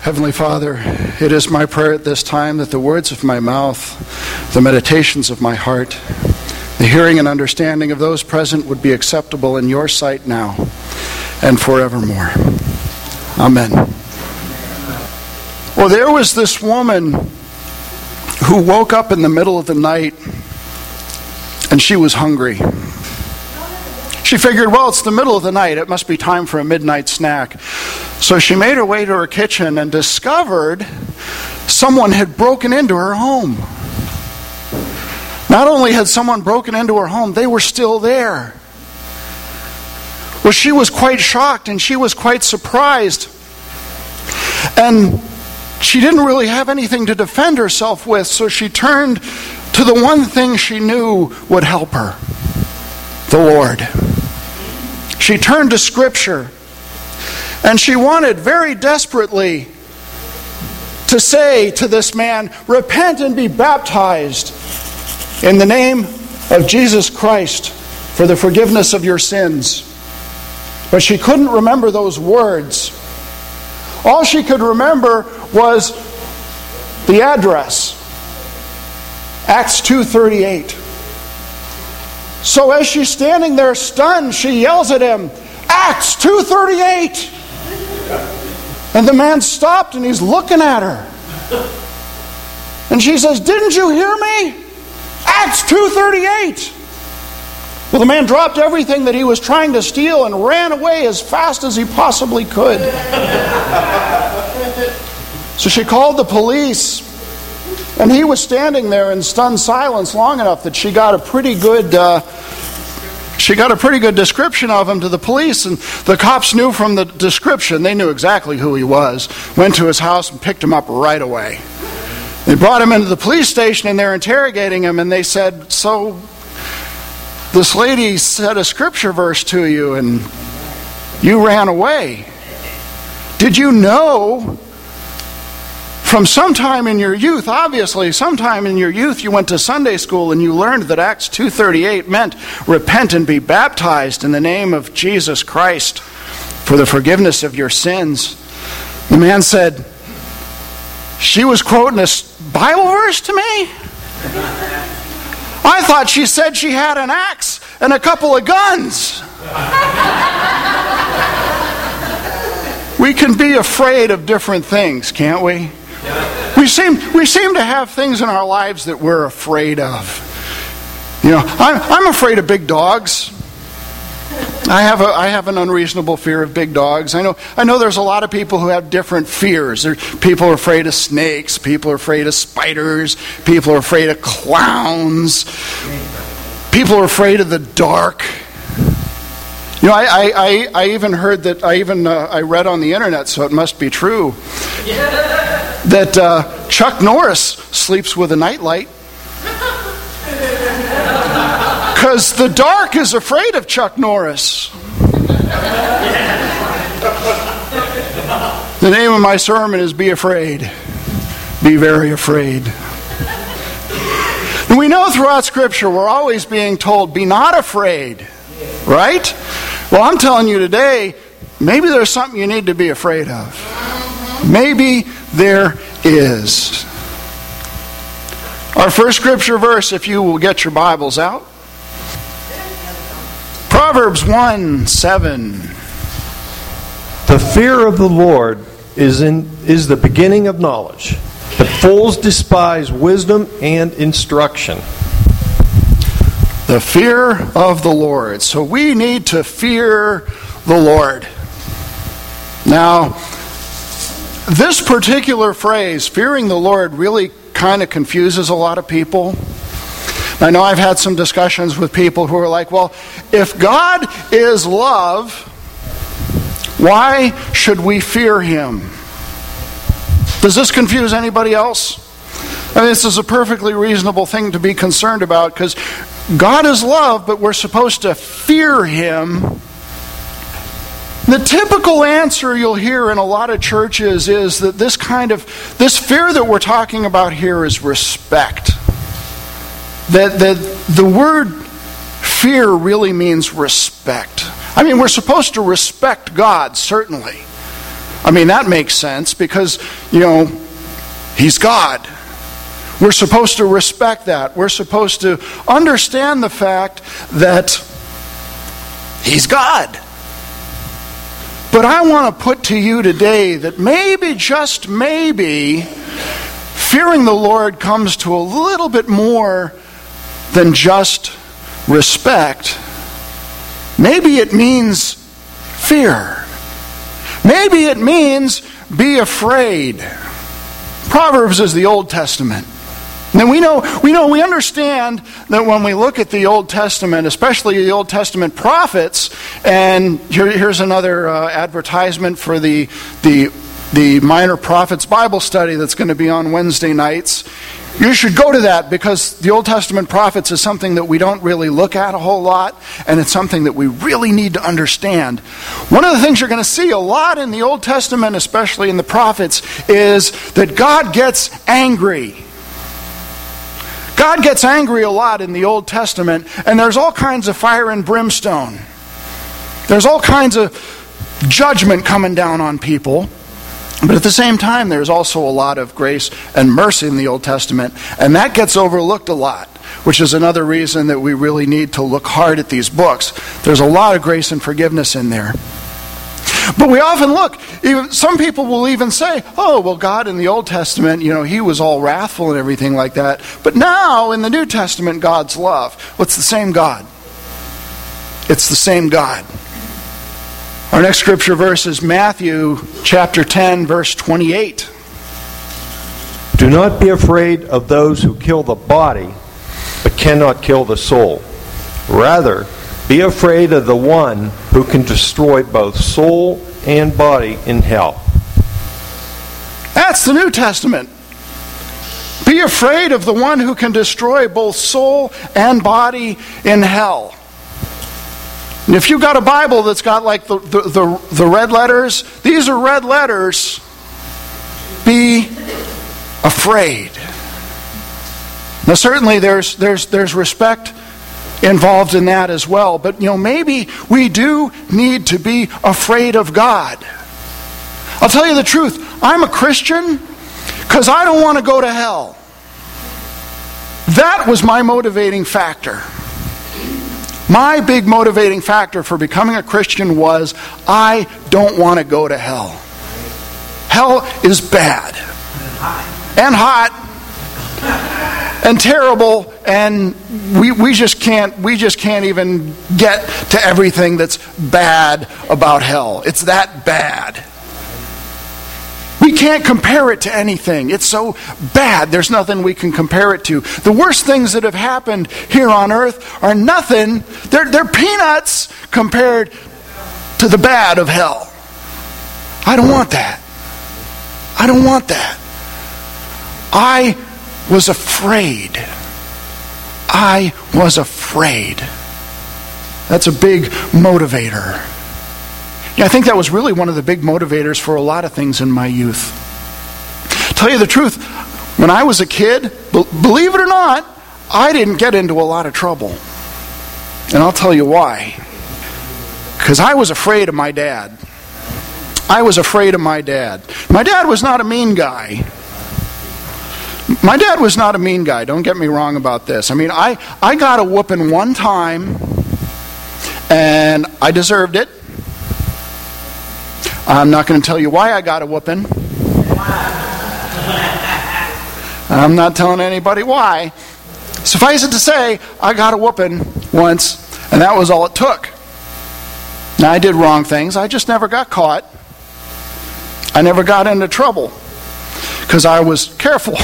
Heavenly Father, it is my prayer at this time that the words of my mouth, the meditations of my heart, the hearing and understanding of those present would be acceptable in your sight now and forevermore. Amen. Well, there was this woman who woke up in the middle of the night and she was hungry. She figured, well, it's the middle of the night. It must be time for a midnight snack. So she made her way to her kitchen and discovered someone had broken into her home. Not only had someone broken into her home, they were still there. Well, she was quite shocked and she was quite surprised. And she didn't really have anything to defend herself with, so she turned to the one thing she knew would help her, the Lord. She turned to Scripture, and she wanted very desperately to say to this man, repent and be baptized in the name of Jesus Christ for the forgiveness of your sins. But she couldn't remember those words. All she could remember was the address, Acts 2:38. So as she's standing there stunned, she yells at him, Acts 2:38! And the man stopped and he's looking at her. And she says, didn't you hear me? Acts 2:38! Well, the man dropped everything that he was trying to steal and ran away as fast as he possibly could. So she called the police, and he was standing there in stunned silence long enough that she got a pretty good description of him to the police, and the cops knew from the description, they knew exactly who he was, went to his house and picked him up right away. They brought him into the police station and they're interrogating him, and they said, so this lady said a scripture verse to you and you ran away. Did you know from sometime in your youth, obviously sometime in your youth you went to Sunday school and you learned that Acts 2:38 meant repent and be baptized in the name of Jesus Christ for the forgiveness of your sins? The man said, she was quoting a Bible verse to me? I thought she said she had an axe and a couple of guns. We can be afraid of different things, can't we? We seem to have things in our lives that we're afraid of. You know, I'm afraid of big dogs. I have an unreasonable fear of big dogs. I know there's a lot of people who have different fears. People are afraid of snakes. People are afraid of spiders. People are afraid of clowns. People are afraid of the dark. You know, I even heard that I read on the internet, so it must be true, that Chuck Norris sleeps with a nightlight. Because the dark is afraid of Chuck Norris. The name of my sermon is Be Afraid. Be very afraid. And we know throughout Scripture we're always being told, be not afraid. Right? Well, I'm telling you today, maybe there's something you need to be afraid of. Maybe there is. Our first Scripture verse, if you will get your Bibles out. Proverbs 1:7. The fear of the Lord is the beginning of knowledge. The fools despise wisdom and instruction. The fear of the Lord. So we need to fear the Lord. Now, this particular phrase, fearing the Lord, really kind of confuses a lot of people. I know I've had some discussions with people who are like, well, if God is love, why should we fear Him? Does this confuse anybody else? I mean, this is a perfectly reasonable thing to be concerned about, because God is love, but we're supposed to fear Him. The typical answer you'll hear in a lot of churches is that this fear that we're talking about here is respect. That the word fear really means respect. I mean, we're supposed to respect God, certainly. I mean, that makes sense because, He's God. We're supposed to respect that. We're supposed to understand the fact that He's God. But I want to put to you today that maybe, just maybe, fearing the Lord comes to a little bit more than just respect. Maybe it means fear. Maybe it means be afraid. Proverbs is the Old Testament. And we understand that when we look at the Old Testament, especially the Old Testament prophets, and here's another advertisement for the Minor Prophets Bible study that's going to be on Wednesday nights. You should go to that because the Old Testament prophets is something that we don't really look at a whole lot, and it's something that we really need to understand. One of the things you're going to see a lot in the Old Testament, especially in the prophets, is that God gets angry. God gets angry a lot in the Old Testament, and there's all kinds of fire and brimstone. There's all kinds of judgment coming down on people. But at the same time, there's also a lot of grace and mercy in the Old Testament, and that gets overlooked a lot, which is another reason that we really need to look hard at these books. There's a lot of grace and forgiveness in there. But we often look, some people will even say, oh, well, God in the Old Testament, He was all wrathful and everything like that. But now, in the New Testament, God's love. Well, it's the same God. It's the same God. Our next scripture verse is Matthew chapter 10, verse 28. Do not be afraid of those who kill the body, but cannot kill the soul. Rather, be afraid of the one who can destroy both soul and body in hell. That's the New Testament. Be afraid of the one who can destroy both soul and body in hell. And if you've got a Bible that's got like the red letters, these are red letters. Be afraid. Now certainly there's respect involved in that as well. But maybe we do need to be afraid of God. I'll tell you the truth. I'm a Christian because I don't want to go to hell. That was my motivating factor. My big motivating factor for becoming a Christian was I don't want to go to hell. Hell is bad. And hot. And terrible. And we just can't even get to everything that's bad about hell. It's that bad. We can't compare it to anything. It's so bad. There's nothing we can compare it to. The worst things that have happened here on earth are nothing. They're peanuts compared to the bad of hell. I don't want that. I don't want that. I was afraid. I was afraid. That's a big motivator. Yeah, I think that was really one of the big motivators for a lot of things in my youth. Tell you the truth, when I was a kid, believe it or not, I didn't get into a lot of trouble. And I'll tell you why. Because I was afraid of my dad. I was afraid of my dad. My dad was not a mean guy. My dad was not a mean guy. Don't get me wrong about this. I mean, I got a whooping one time, and I deserved it. I'm not going to tell you why I got a whooping. I'm not telling anybody why. Suffice it to say, I got a whooping once, and that was all it took. Now, I did wrong things. I just never got caught. I never got into trouble because I was careful.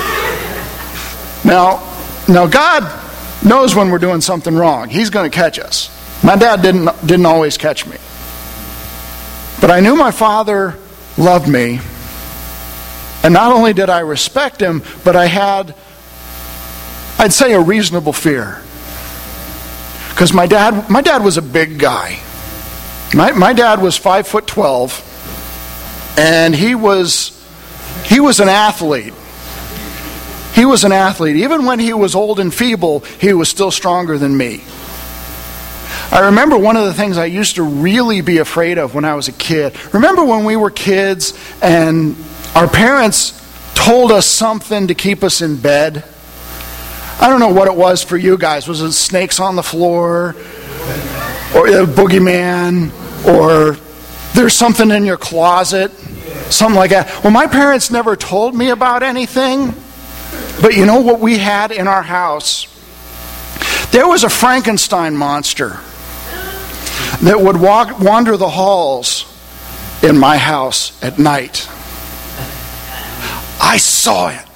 Now, God knows when we're doing something wrong. He's going to catch us. My dad didn't always catch me. But I knew my father loved me. And not only did I respect him, but I had, I'd say, a reasonable fear. Because my dad was a big guy. My dad was 5'12", and he was an athlete. He was an athlete. Even when he was old and feeble, he was still stronger than me. I remember one of the things I used to really be afraid of when I was a kid. Remember when we were kids and our parents told us something to keep us in bed? I don't know what it was for you guys. Was it snakes on the floor? Or a boogeyman? Or there's something in your closet? Something like that. Well, my parents never told me about anything. But you know what we had in our house? There was a Frankenstein monster that would wander the halls in my house at night. I saw it.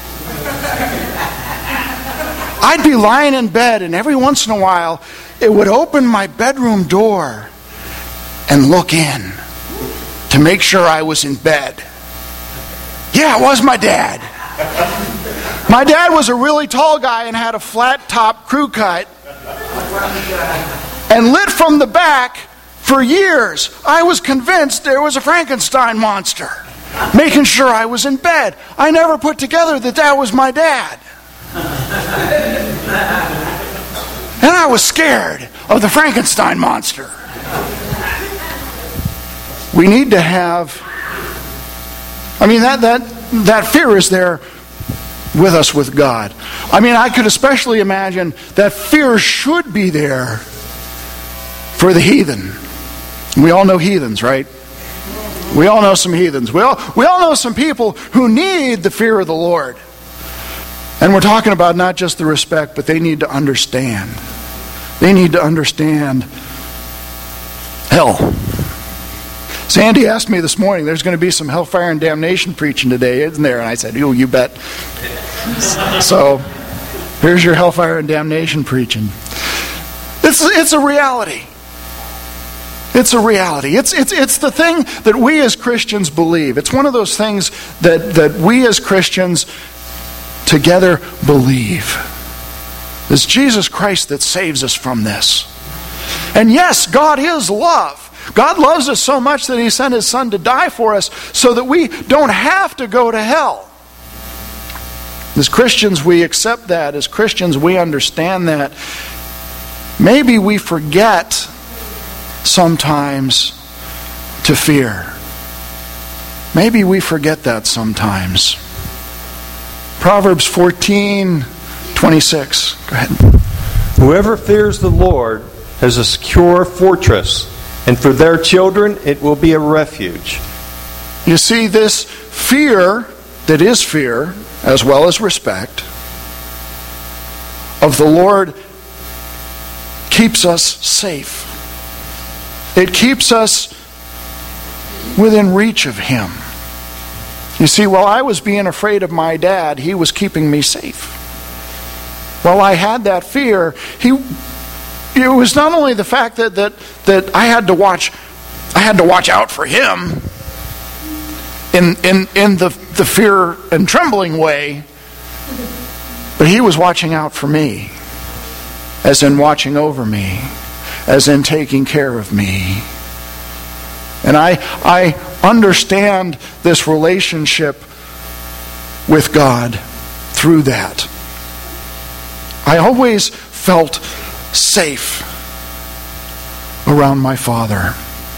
I'd be lying in bed, and every once in a while, it would open my bedroom door and look in to make sure I was in bed. Yeah, it was my dad. My dad was a really tall guy and had a flat top crew cut and lit from the back for years. I was convinced there was a Frankenstein monster making sure I was in bed. I never put together that was my dad. And I was scared of the Frankenstein monster. We need to have, that fear is there with us with God. I could especially imagine that fear should be there for the heathen. We all know heathens, right? We all know some heathens. We all know some people who need the fear of the Lord. And we're talking about not just the respect, but they need to understand. They need to understand hell. Sandy asked me this morning, there's going to be some hellfire and damnation preaching today, isn't there? And I said, oh, you bet. So, here's your hellfire and damnation preaching. It's a reality. It's a reality. It's the thing that we as Christians believe. It's one of those things that we as Christians together believe. It's Jesus Christ that saves us from this. And yes, God is love. God loves us so much that He sent His Son to die for us so that we don't have to go to hell. As Christians, we accept that. As Christians, we understand that. Maybe we forget sometimes to fear. Maybe we forget that sometimes. Proverbs 14:26. Go ahead. Whoever fears the Lord has a secure fortress, and for their children it will be a refuge. You see, this fear that is fear, as well as respect, of the Lord keeps us safe. It keeps us within reach of Him. You see, while I was being afraid of my dad, He was keeping me safe. While I had that fear, it was not only the fact that I had to watch out for Him in the fear and trembling way, but He was watching out for me, as in watching over me, as in taking care of me. And I understand this relationship with God through that. I always felt safe around my father.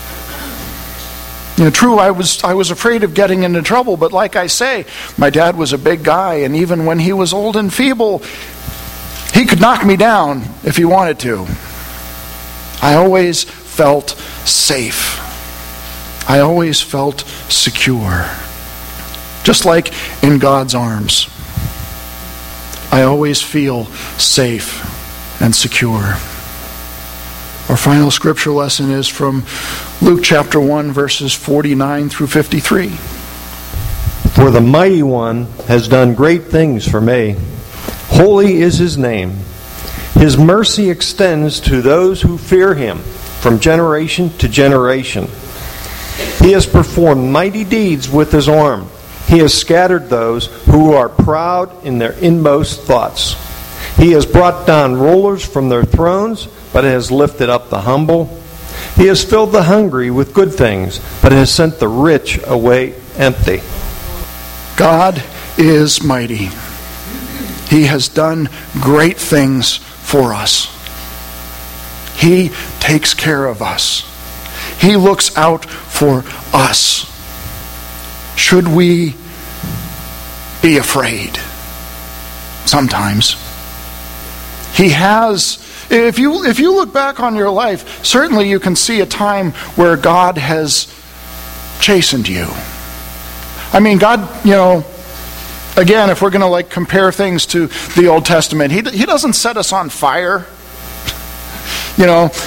True, I was afraid of getting into trouble, but like I say, my dad was a big guy, and even when he was old and feeble, he could knock me down if he wanted to. I always felt safe. I always felt secure. Just like in God's arms. I always feel safe and secure. Our final scripture lesson is from Luke chapter 1, verses 49 through 53. For the Mighty One has done great things for me. Holy is His name. His mercy extends to those who fear Him from generation to generation. He has performed mighty deeds with His arm. He has scattered those who are proud in their inmost thoughts. He has brought down rulers from their thrones, but has lifted up the humble. He has filled the hungry with good things, but has sent the rich away empty. God is mighty. He has done great things for us. He takes care of us. He looks out for us. Should we be afraid? Sometimes. He has, if you look back on your life, certainly you can see a time where God has chastened you. I mean, God, again, if we're going to compare things to the Old Testament, He doesn't set us on fire. Do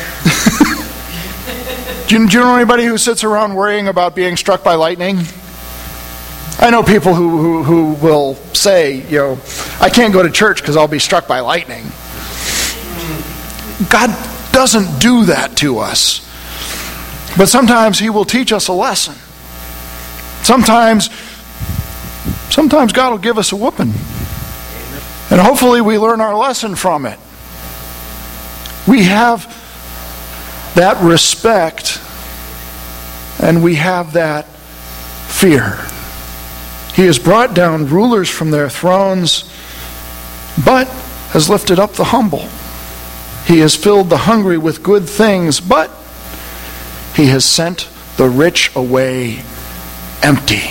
you know anybody who sits around worrying about being struck by lightning? I know people who will say, I can't go to church because I'll be struck by lightning. God doesn't do that to us. But sometimes He will teach us a lesson. Sometimes God will give us a whooping. And hopefully we learn our lesson from it. We have that respect and we have that fear. He has brought down rulers from their thrones, but has lifted up the humble. He has filled the hungry with good things, but He has sent the rich away empty.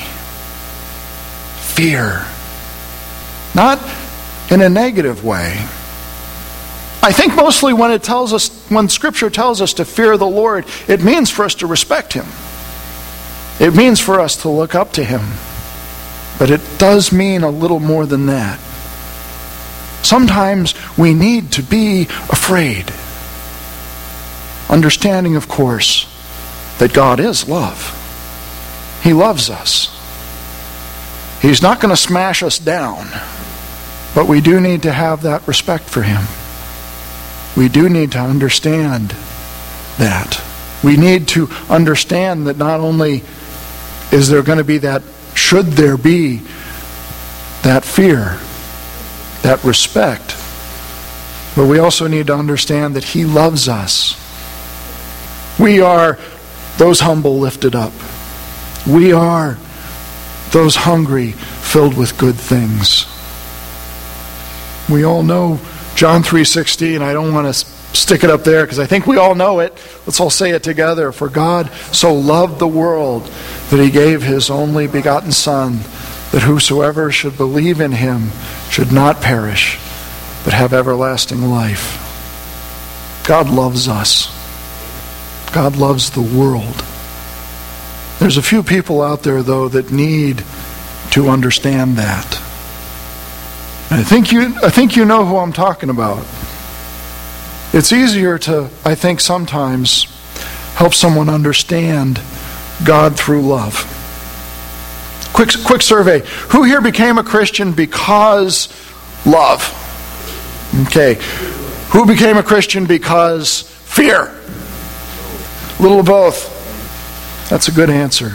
Fear. Not in a negative way. I think mostly when Scripture tells us to fear the Lord, it means for us to respect Him. It means for us to look up to Him. But it does mean a little more than that. Sometimes we need to be afraid. Understanding, of course, that God is love. He loves us. He's not going to smash us down. But we do need to have that respect for Him. We do need to understand that. We need to understand that not only is there going to be that, should there be that fear, that respect, but we also need to understand that He loves us. We are those humble lifted up. We are those hungry filled with good things. We all know John 3:16. I don't want to stick it up there because I think we all know it. Let's all say it together. For God so loved the world that He gave His only begotten Son, that whosoever should believe in Him should not perish, but have everlasting life. God loves us. God loves the world. There's a few people out there, though, that need to understand that. And I think you know who I'm talking about. It's easier to, I think, sometimes help someone understand God through love. Quick survey. Who here became a Christian because love? Okay. Who became a Christian because fear? A little of both. That's a good answer.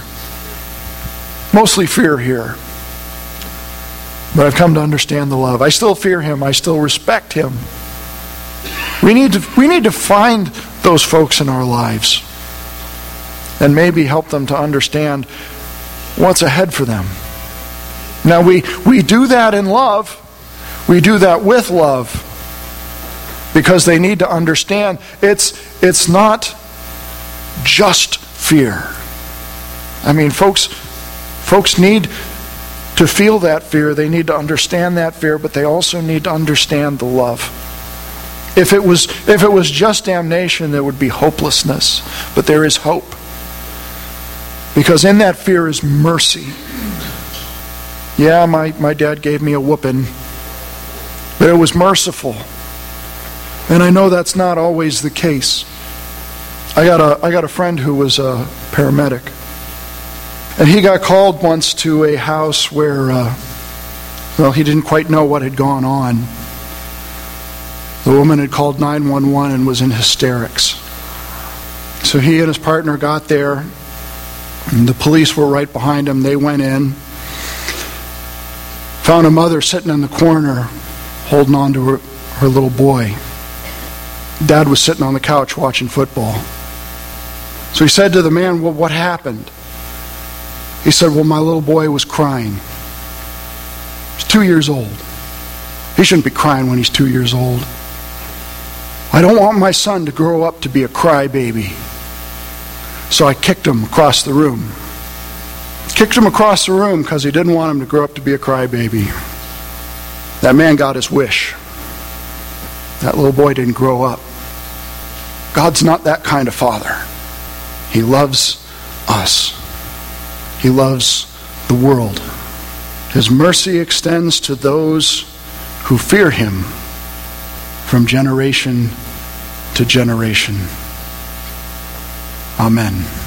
Mostly fear here. But I've come to understand the love. I still fear Him. I still respect Him. We need to find those folks in our lives and maybe help them to understand what's ahead for them. Now we do that in love. We do that with love because they need to understand it's not just fear. I mean, folks need to feel that fear. They need to understand that fear, but they also need to understand the love. If it was just damnation, there would be hopelessness. But there is hope. Because in that fear is mercy. Yeah, my dad gave me a whooping, but it was merciful. And I know that's not always the case. I got a friend who was a paramedic. And he got called once to a house where, he didn't quite know what had gone on. The woman had called 911 and was in hysterics. So he and his partner got there, and the police were right behind him. They went in, found a mother sitting in the corner, holding on to her little boy. Dad was sitting on the couch watching football. So he said to the man, "Well, what happened?" He said, "Well, my little boy was crying. He's 2 years old. He shouldn't be crying when he's 2 years old. I don't want my son to grow up to be a crybaby. So I kicked him across the room. Kicked him across the room because he didn't want him to grow up to be a crybaby. That man got his wish. That little boy didn't grow up. God's not that kind of father. He loves us. He loves the world. His mercy extends to those who fear him from generation to generation. Amen.